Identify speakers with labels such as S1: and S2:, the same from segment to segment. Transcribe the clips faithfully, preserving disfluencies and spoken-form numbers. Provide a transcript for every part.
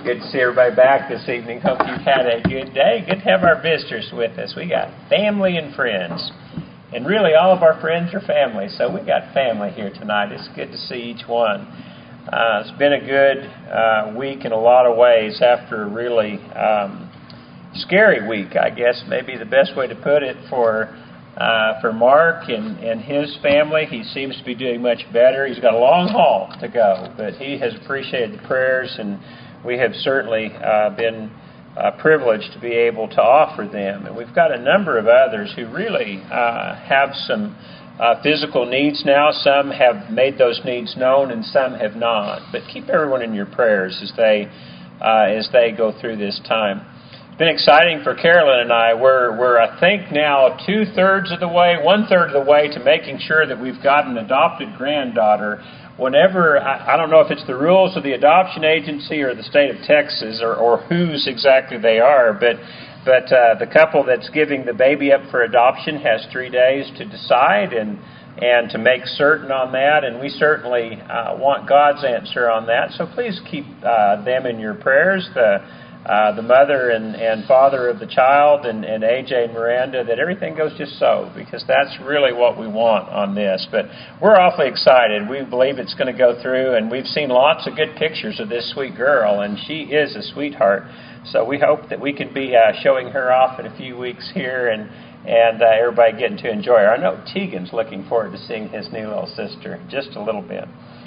S1: Good to see everybody back this evening. Hope you've had a good day. Good to have our visitors with us. We got family and friends. And really, all of our friends are family. So we got family here tonight. It's good to see each one. Uh, it's been a good uh, week in a lot of ways after a really um, scary week, I guess, maybe the best way to put it for uh, for Mark and, and his family. He seems to be doing much better. He's got a long haul to go, but he has appreciated the prayers, and we have certainly uh, been uh, privileged to be able to offer them. And we've got a number of others who really uh, have some uh, physical needs now. Some have made those needs known, and some have not. But keep everyone in your prayers as they uh, as they go through this time. It's been exciting for Carolyn and I. We're, we're I think, now two-thirds of the way, one-third of the way to making sure that we've got an adopted granddaughter. Whenever, I, I don't know if it's the rules of the adoption agency or the state of Texas or, or whose exactly they are, but but uh, the couple that's giving the baby up for adoption has three days to decide and and to make certain on that, and we certainly uh, want God's answer on that. So please keep uh, them in your prayers, the uh, the mother and, and father of the child, and, and A J and Miranda, that everything goes just so, because that's really what we want on this. But we're awfully excited. We believe it's going to go through, and we've seen lots of good pictures of this sweet girl, and she is a sweetheart. So we hope that we can be uh, showing her off in a few weeks here, and and uh, everybody getting to enjoy her. I know Tegan's looking forward to seeing his new little sister just a little bit.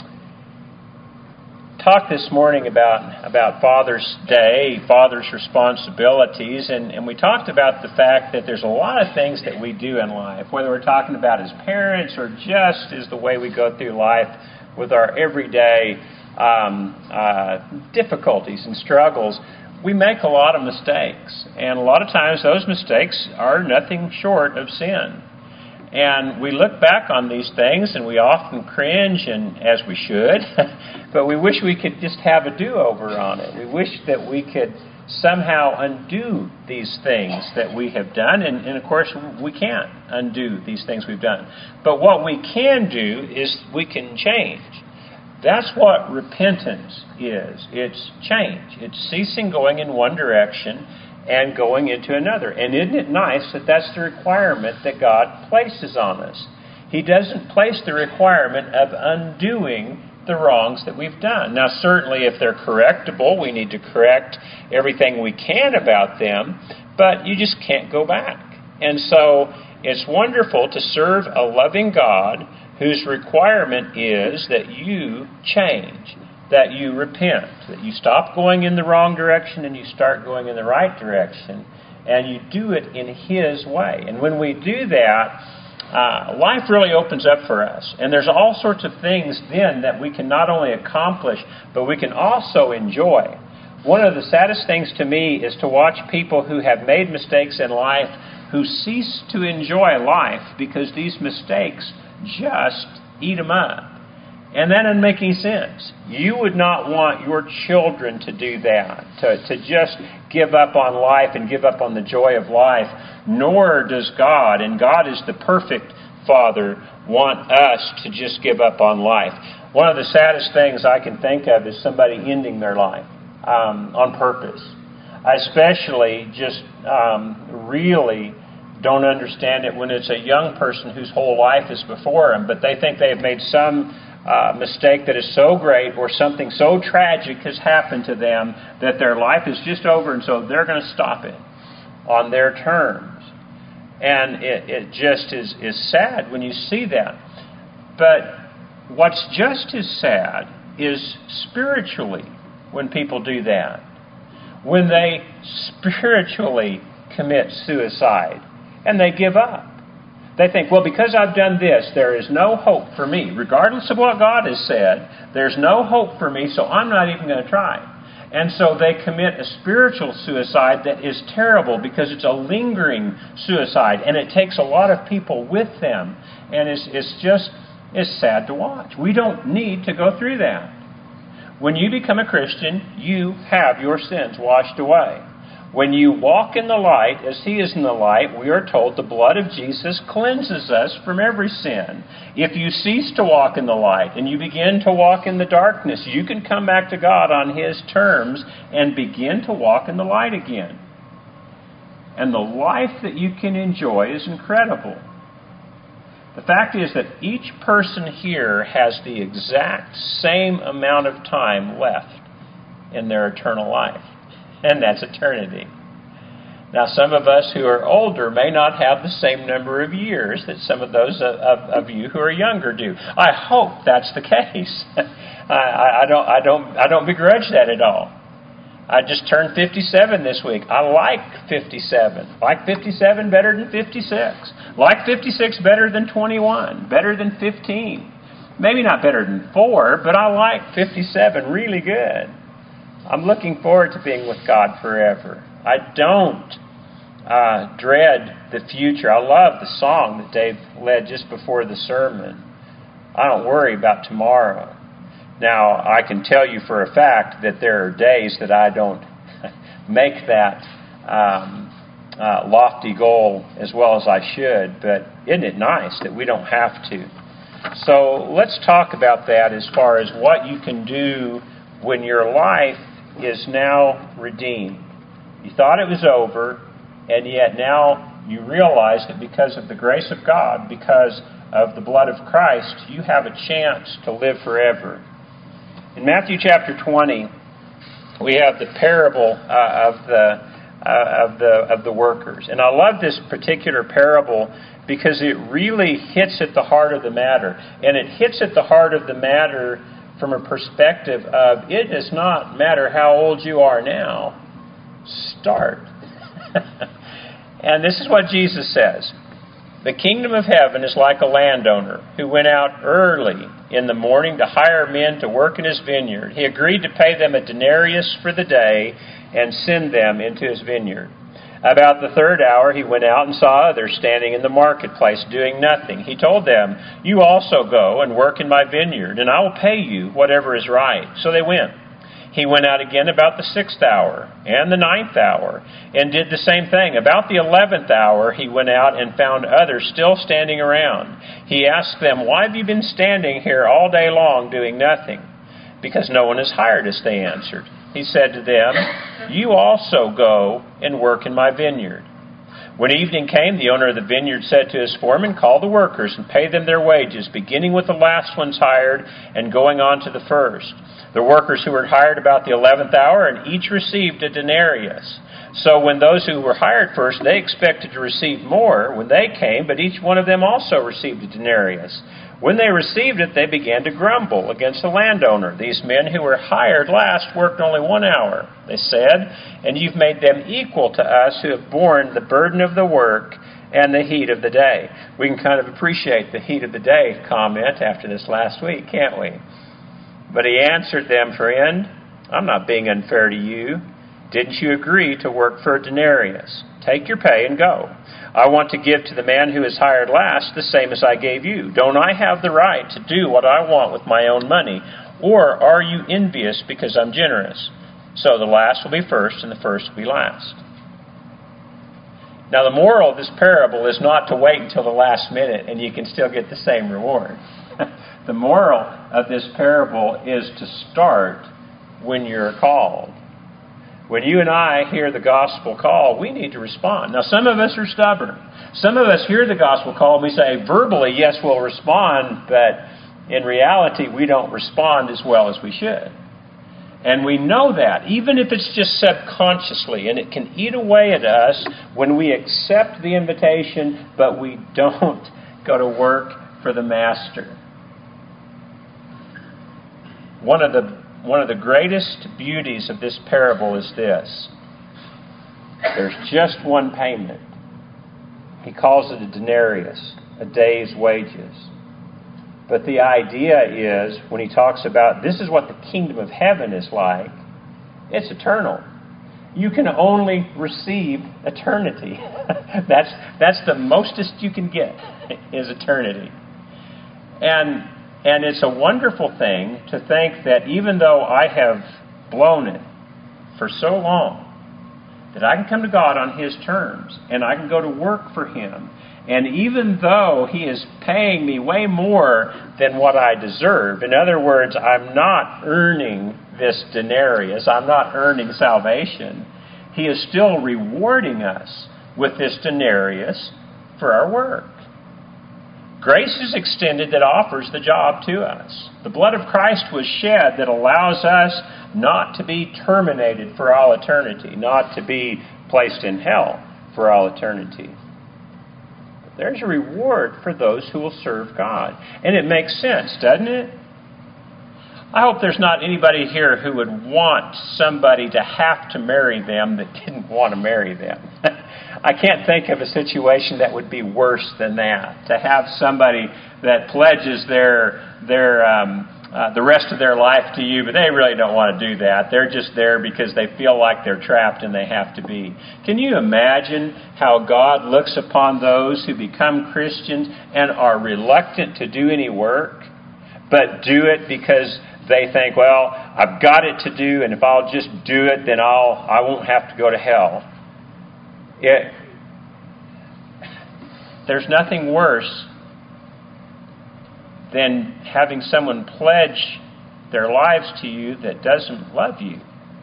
S1: Talked this morning about about Father's Day, Father's responsibilities, and, and we talked about the fact that there's a lot of things that we do in life, whether we're talking about as parents or just as the way we go through life with our everyday um, uh, difficulties and struggles. We make a lot of mistakes, and a lot of times those mistakes are nothing short of sin. And we look back on these things, and we often cringe, and as we should, but we wish we could just have a do-over on it. We wish that we could somehow undo these things that we have done, and, and of course we can't undo these things we've done. But what we can do is we can change. That's what repentance is. It's change. It's ceasing going in one direction and going into another. And isn't it nice that that's the requirement that God places on us? He doesn't place the requirement of undoing the wrongs that we've done. Now, certainly if they're correctable, we need to correct everything we can about them, but you just can't go back. And so it's wonderful to serve a loving God whose requirement is that you change, that you repent, that you stop going in the wrong direction and you start going in the right direction, and you do it in His way. And when we do that, uh, life really opens up for us. And there's all sorts of things then that we can not only accomplish, but we can also enjoy. One of the saddest things to me is to watch people who have made mistakes in life who cease to enjoy life because these mistakes just eat them up. And that doesn't make any sense. You would not want your children to do that, to, to just give up on life and give up on the joy of life, nor does God, and God is the perfect Father, want us to just give up on life. One of the saddest things I can think of is somebody ending their life um, on purpose. I especially just um, really don't understand it when it's a young person whose whole life is before them, but they think they have made some uh, mistake that is so great or something so tragic has happened to them that their life is just over, and so they're going to stop it on their terms. And it, it just is, is sad when you see that. But what's just as sad is spiritually when people do that. When they spiritually commit suicide and they give up. They think, well, because I've done this, there is no hope for me. Regardless of what God has said, there's no hope for me, so I'm not even going to try. And so they commit a spiritual suicide that is terrible because it's a lingering suicide, and it takes a lot of people with them. And it's, it's just, it's sad to watch. We don't need to go through that. When you become a Christian, you have your sins washed away. When you walk in the light, as He is in the light, we are told the blood of Jesus cleanses us from every sin. If you cease to walk in the light and you begin to walk in the darkness, you can come back to God on His terms and begin to walk in the light again. And the life that you can enjoy is incredible. The fact is that each person here has the exact same amount of time left in their eternal life. And that's eternity. Now, some of us who are older may not have the same number of years that some of those of, of, of you who are younger do. I hope that's the case. I, I don't, I don't, I don't begrudge that at all. I just turned fifty-seven this week. I like fifty-seven. Like fifty-seven better than fifty-six. Like fifty-six better than twenty-one. Better than fifteen. Maybe not better than four, but I like fifty-seven really good. I'm looking forward to being with God forever. I don't uh, dread the future. I love the song that Dave led just before the sermon. I don't worry about tomorrow. Now, I can tell you for a fact that there are days that I don't make that um, uh, lofty goal as well as I should, but isn't it nice that we don't have to? So let's talk about that as far as what you can do when your life is now redeemed. You thought it was over, and yet now you realize that because of the grace of God, because of the blood of Christ, you have a chance to live forever. In Matthew chapter twenty, we have the parable uh, of the uh, of the of the workers, and I love this particular parable because it really hits at the heart of the matter, and it hits at the heart of the matter from a perspective of it does not matter how old you are now. Start. And this is what Jesus says. The kingdom of heaven is like a landowner who went out early in the morning to hire men to work in his vineyard. He agreed to pay them a denarius for the day and send them into his vineyard. About the third hour, he went out and saw others standing in the marketplace doing nothing. He told them, "You also go and work in my vineyard, and I will pay you whatever is right." So they went. He went out again about the sixth hour and the ninth hour and did the same thing. About the eleventh hour, he went out and found others still standing around. He asked them, "Why have you been standing here all day long doing nothing?" "Because no one has hired us," they answered. He said to them, "You also go and work in my vineyard." When evening came, the owner of the vineyard said to his foreman, "Call the workers and pay them their wages, beginning with the last ones hired and going on to the first." The workers who were hired about the eleventh hour, and each received a denarius. So when those who were hired first, they expected to receive more when they came, but each one of them also received a denarius. When they received it, they began to grumble against the landowner. "These men who were hired last worked only one hour," they said, "and you've made them equal to us who have borne the burden of the work and the heat of the day." We can kind of appreciate the heat of the day comment after this last week, can't we? But he answered them, "Friend, I'm not being unfair to you. Didn't you agree to work for a denarius? Take your pay and go. I want to give to the man who is hired last the same as I gave you. Don't I have the right to do what I want with my own money? Or are you envious because I'm generous? So the last will be first and the first will be last." Now the moral of this parable is not to wait until the last minute and you can still get the same reward. The moral of this parable is to start when you're called. When you and I hear the gospel call, we need to respond. Now, some of us are stubborn. Some of us hear the gospel call and we say, verbally, yes, we'll respond, but in reality, we don't respond as well as we should. And we know that, even if it's just subconsciously, and it can eat away at us when we accept the invitation, but we don't go to work for the master. One of the one of the greatest beauties of this parable is this. There's just one payment. He calls it a denarius, a day's wages. But the idea is, when he talks about this is what the kingdom of heaven is like, it's eternal. You can only receive eternity. that's that's the mostest you can get, is eternity. And And it's a wonderful thing to think that even though I have blown it for so long, that I can come to God on His terms, and I can go to work for Him. And even though He is paying me way more than what I deserve, in other words, I'm not earning this denarius, I'm not earning salvation, He is still rewarding us with this denarius for our work. Grace is extended that offers the job to us. The blood of Christ was shed that allows us not to be terminated for all eternity, not to be placed in hell for all eternity. There's a reward for those who will serve God. And it makes sense, doesn't it? I hope there's not anybody here who would want somebody to have to marry them that didn't want to marry them. I can't think of a situation that would be worse than that. To have somebody that pledges their their um, uh, the rest of their life to you, but they really don't want to do that. They're just there because they feel like they're trapped and they have to be. Can you imagine how God looks upon those who become Christians and are reluctant to do any work, but do it because they think, well, I've got it to do, and if I'll just do it, then I'll I won't have to go to hell. It, there's nothing worse than having someone pledge their lives to you that doesn't love you.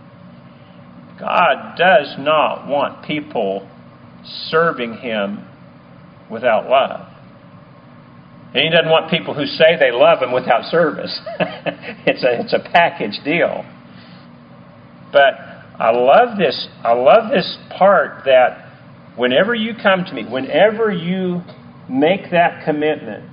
S1: God does not want people serving Him without love. And He doesn't want people who say they love Him without service. it's a it's a package deal. But I love this. I love this part that whenever you come to me, whenever you make that commitment,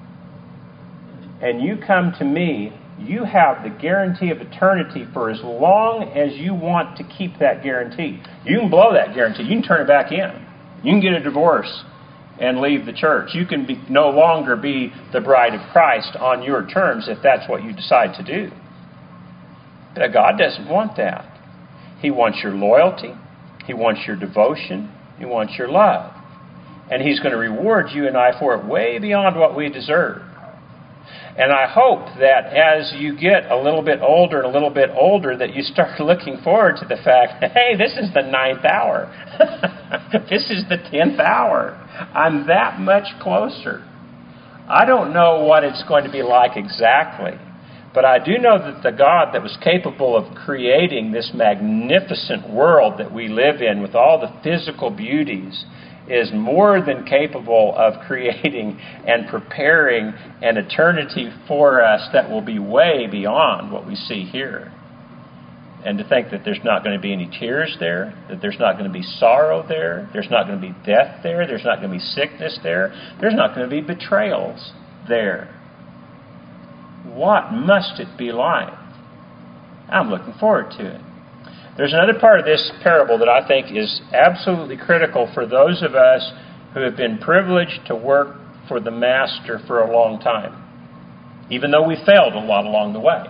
S1: and you come to me, you have the guarantee of eternity for as long as you want to keep that guarantee. You can blow that guarantee. You can turn it back in. You can get a divorce and leave the church. You can be, no longer be the bride of Christ on your terms if that's what you decide to do. But God doesn't want that. He wants your loyalty. He wants your devotion. He wants your love. And He's going to reward you and I for it way beyond what we deserve. And I hope that as you get a little bit older and a little bit older, that you start looking forward to the fact, hey, this is the ninth hour. This is the tenth hour. I'm that much closer. I don't know what it's going to be like exactly, but I do know that the God that was capable of creating this magnificent world that we live in with all the physical beauties is more than capable of creating and preparing an eternity for us that will be way beyond what we see here. And to think that there's not going to be any tears there, that there's not going to be sorrow there, there's not going to be death there, there's not going to be sickness there, there's not going to be betrayals there. What must it be like? I'm looking forward to it. There's another part of this parable that I think is absolutely critical for those of us who have been privileged to work for the Master for a long time, even though we failed a lot along the way.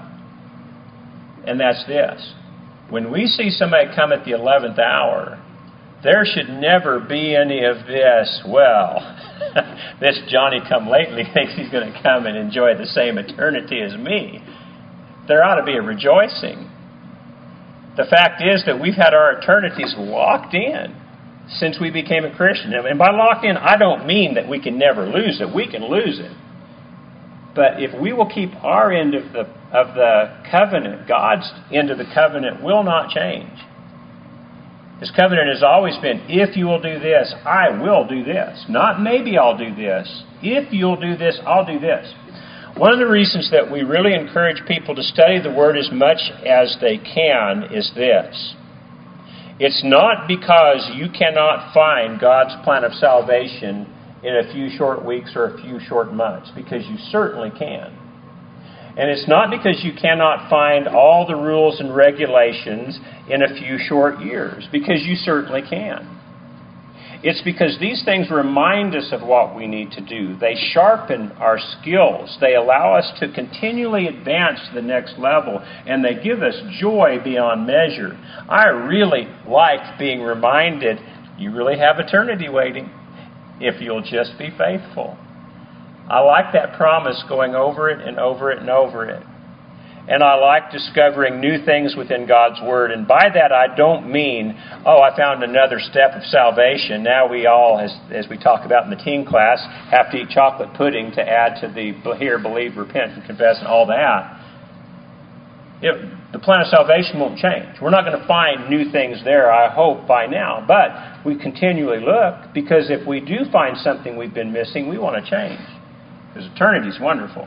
S1: And that's this. When we see somebody come at the eleventh hour, there should never be any of this, well, this Johnny-come-lately thinks he's going to come and enjoy the same eternity as me. There ought to be a rejoicing. The fact is that we've had our eternities locked in since we became a Christian. And by locked in, I don't mean that we can never lose it. We can lose it. But if we will keep our end of the of the covenant, God's end of the covenant will not change. His covenant has always been, if you will do this, I will do this. Not maybe I'll do this. If you'll do this, I'll do this. One of the reasons that we really encourage people to study the Word as much as they can is this. It's not because you cannot find God's plan of salvation in a few short weeks or a few short months, because you certainly can. And it's not because you cannot find all the rules and regulations in a few short years, because you certainly can. It's because these things remind us of what we need to do. They sharpen our skills. They allow us to continually advance to the next level. And they give us joy beyond measure. I really like being reminded you really have eternity waiting if you'll just be faithful. I like that promise going over it and over it and over it. And I like discovering new things within God's Word. And by that I don't mean, oh, I found another step of salvation. Now we all, as, as we talk about in the teen class, have to eat chocolate pudding to add to the hear, believe, repent, and confess, and all that. It, the plan of salvation won't change. We're not going to find new things there, I hope, by now. But we continually look, because if we do find something we've been missing, we want to change. Because eternity is wonderful.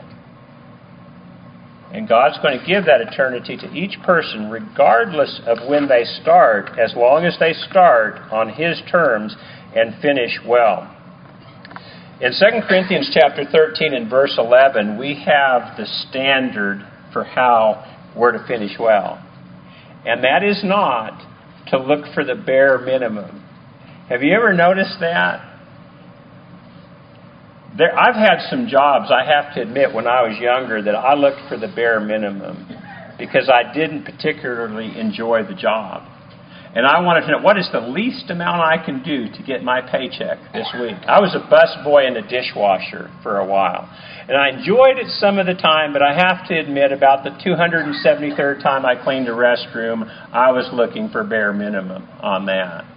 S1: And God's going to give that eternity to each person, regardless of when they start, as long as they start on His terms and finish well. In Second Corinthians chapter thirteen and verse eleven, we have the standard for how we're to finish well. And that is not to look for the bare minimum. Have you ever noticed that? There, I've had some jobs, I have to admit, when I was younger, that I looked for the bare minimum because I didn't particularly enjoy the job. And I wanted to know, what is the least amount I can do to get my paycheck this week? I was a busboy and a dishwasher for a while. And I enjoyed it some of the time, but I have to admit, about the two hundred seventy-third time I cleaned a restroom, I was looking for bare minimum on that.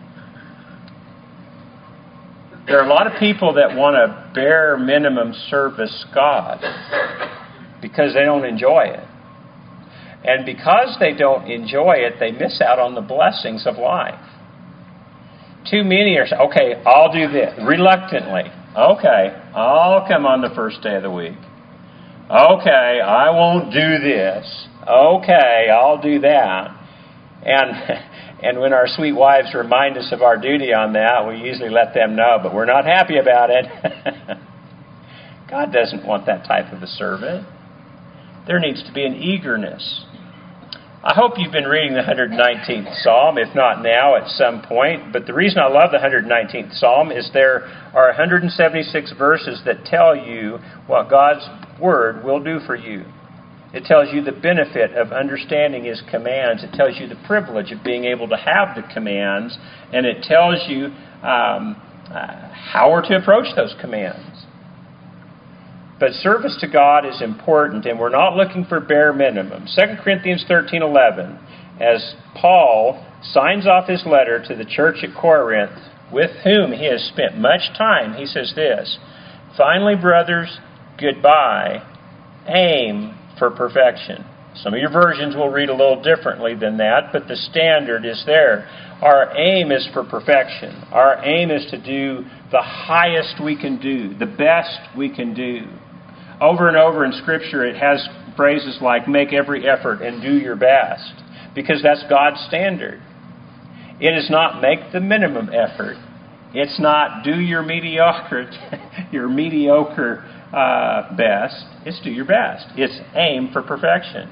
S1: There are a lot of people that want to bare minimum service God because they don't enjoy it. And because they don't enjoy it, they miss out on the blessings of life. Too many are saying, okay, I'll do this. Reluctantly. Okay, I'll come on the first day of the week. Okay, I won't do this. Okay, I'll do that. And and when our sweet wives remind us of our duty on that, we usually let them know, but we're not happy about it. God doesn't want that type of a servant. There needs to be an eagerness. I hope you've been reading the one hundred nineteenth Psalm, if not now, at some point. But the reason I love the one hundred nineteenth Psalm is there are one hundred seventy-six verses that tell you what God's Word will do for you. It tells you the benefit of understanding His commands. It tells you the privilege of being able to have the commands. And it tells you um, uh, how we're to approach those commands. But service to God is important, and we're not looking for bare minimum. Second Corinthians thirteen eleven, as Paul signs off his letter to the church at Corinth, with whom he has spent much time, he says this, "Finally, brothers, goodbye. Aim for perfection." Some of your versions will read a little differently than that, but the standard is there. Our aim is for perfection. Our aim is to do the highest we can do, the best we can do. Over and over in Scripture, it has phrases like, make every effort and do your best, because that's God's standard. It is not make the minimum effort. It's not do your mediocre, your mediocre uh, best. It's do your best. It's aim for perfection.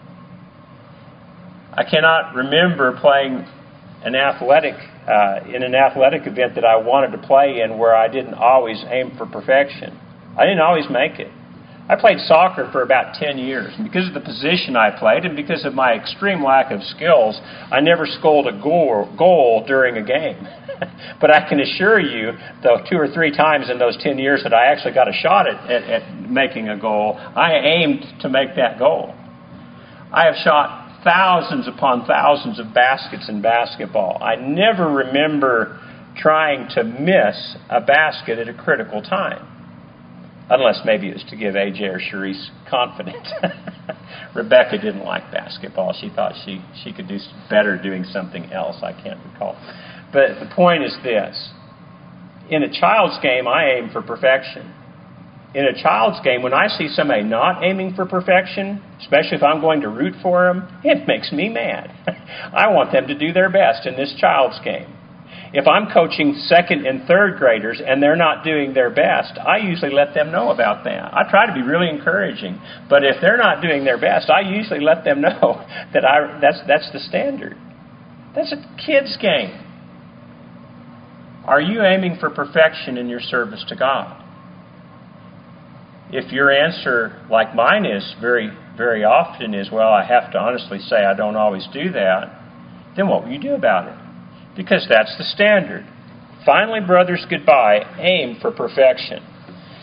S1: I cannot remember playing an athletic uh, in an athletic event that I wanted to play in where I didn't always aim for perfection. I didn't always make it. I played soccer for about ten years, and because of the position I played and because of my extreme lack of skills, I never scored a goal, goal during a game. But I can assure you, the two or three times in those ten years that I actually got a shot at, at, at making a goal, I aimed to make that goal. I have shot thousands upon thousands of baskets in basketball. I never remember trying to miss a basket at a critical time. Unless maybe it was to give A J or Sharice confidence. Rebecca didn't like basketball. She thought she, she could do better doing something else. I can't recall. But the point is this. In a child's game, I aim for perfection. In a child's game, when I see somebody not aiming for perfection, especially if I'm going to root for them, it makes me mad. I want them to do their best in this child's game. If I'm coaching second and third graders and they're not doing their best, I usually let them know about that. I try to be really encouraging. But if they're not doing their best, I usually let them know that I that's that's the standard. That's a kid's game. Are you aiming for perfection in your service to God? If your answer, like mine is very, very often, is, well, I have to honestly say I don't always do that, then what will you do about it? Because that's the standard. Finally, brothers, goodbye. Aim for perfection.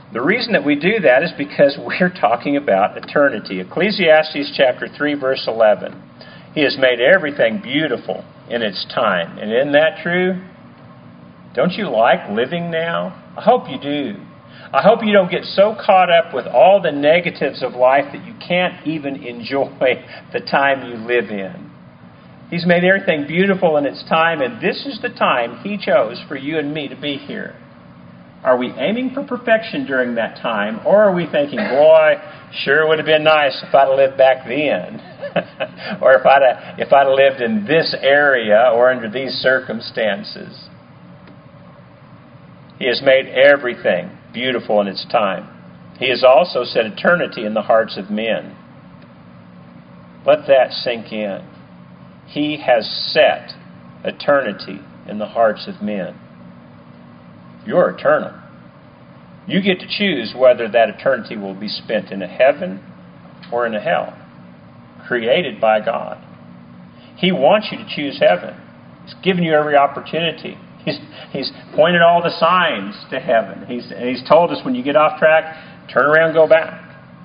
S1: The reason that we do that is because we're talking about eternity. Ecclesiastes chapter three, verse eleven. He has made everything beautiful in its time. And isn't that true? Don't you like living now? I hope you do. I hope you don't get so caught up with all the negatives of life that you can't even enjoy the time you live in. He's made everything beautiful in its time, and this is the time He chose for you and me to be here. Are we aiming for perfection during that time, or are we thinking, boy, sure would have been nice if I'd have lived back then, or if I'd have, if I'd have lived in this area or under these circumstances? He has made everything beautiful in its time. He has also set eternity in the hearts of men. Let that sink in. He has set eternity in the hearts of men. You're eternal. You get to choose whether that eternity will be spent in a heaven or in a hell, created by God. He wants you to choose heaven. He's given you every opportunity. He's, he's pointed all the signs to heaven. He's, he's told us when you get off track, turn around, go back.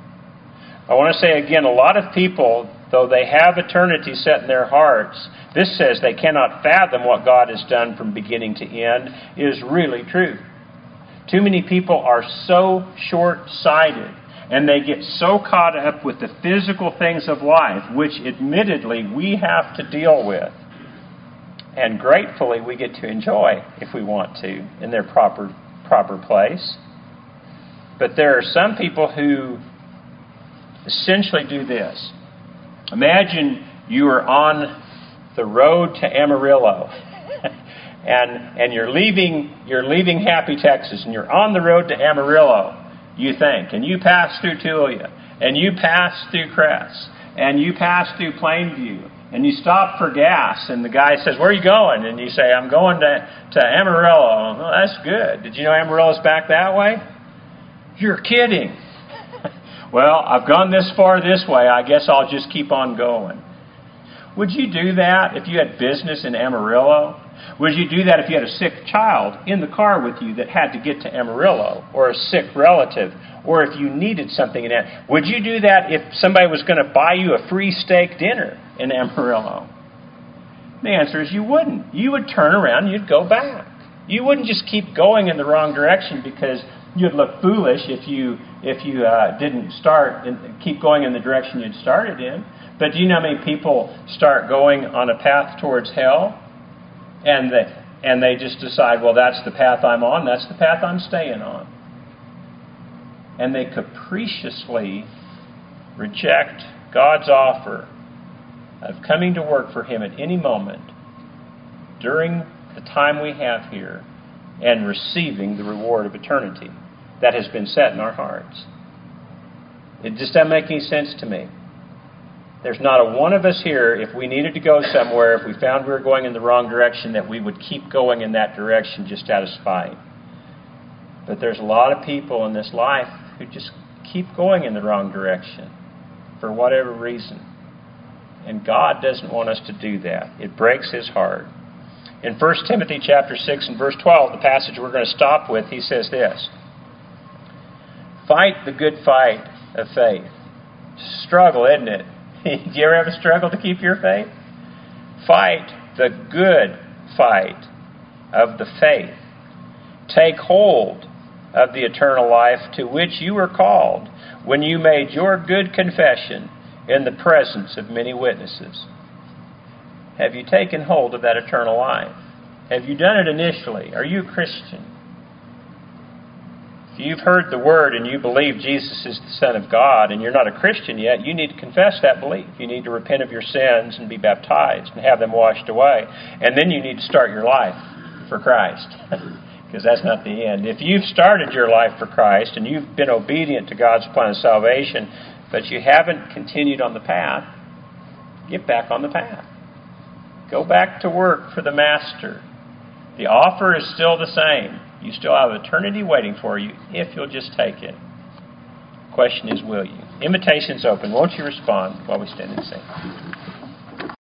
S1: I want to say again, a lot of people, though they have eternity set in their hearts, this says they cannot fathom what God has done from beginning to end, is really true. Too many people are so short-sighted, and they get so caught up with the physical things of life, which admittedly we have to deal with. And gratefully we get to enjoy, if we want to, in their proper proper place. But there are some people who essentially do this. Imagine you are on the road to Amarillo, and and you're leaving you're leaving Happy, Texas, and you're on the road to Amarillo, you think, and you pass through Tulia, and you pass through Crest, and you pass through Plainview, and you stop for gas, and the guy says, "Where are you going?" And you say, "I'm going to, to Amarillo." "Well, that's good. Did you know Amarillo's back that way?" "You're kidding." "Well, I've gone this far this way. I guess I'll just keep on going." Would you do that if you had business in Amarillo? Would you do that if you had a sick child in the car with you that had to get to Amarillo, or a sick relative, or if you needed something in that? Would you do that if somebody was going to buy you a free steak dinner in Amarillo? The answer is you wouldn't. You would turn around and you'd go back. You wouldn't just keep going in the wrong direction because you'd look foolish if you if you uh, didn't start and keep going in the direction you'd started in. But do you know how many people start going on a path towards hell, and they, and they just decide, well, that's the path I'm on, that's the path I'm staying on. And they capriciously reject God's offer of coming to work for Him at any moment during the time we have here and receiving the reward of eternity that has been set in our hearts. It just doesn't make any sense to me. There's not a one of us here, if we needed to go somewhere, if we found we were going in the wrong direction, that we would keep going in that direction just out of spite. But there's a lot of people in this life who just keep going in the wrong direction for whatever reason. And God doesn't want us to do that. It breaks His heart. In First Timothy chapter six and verse twelve, the passage we're going to stop with, he says this: "Fight the good fight of faith." Struggle, isn't it? Do you ever have a struggle to keep your faith? Fight the good fight of the faith. Take hold of the eternal life to which you were called when you made your good confession in the presence of many witnesses. Have you taken hold of that eternal life? Have you done it initially? Are you a Christian? If you've heard the Word and you believe Jesus is the Son of God and you're not a Christian yet, you need to confess that belief. You need to repent of your sins and be baptized and have them washed away. And then you need to start your life for Christ, because that's not the end. If you've started your life for Christ and you've been obedient to God's plan of salvation, but you haven't continued on the path, get back on the path. Go back to work for the Master. The offer is still the same. You still have eternity waiting for you if you'll just take it. The question is, will you? Invitation's open. Won't you respond while we stand and sing?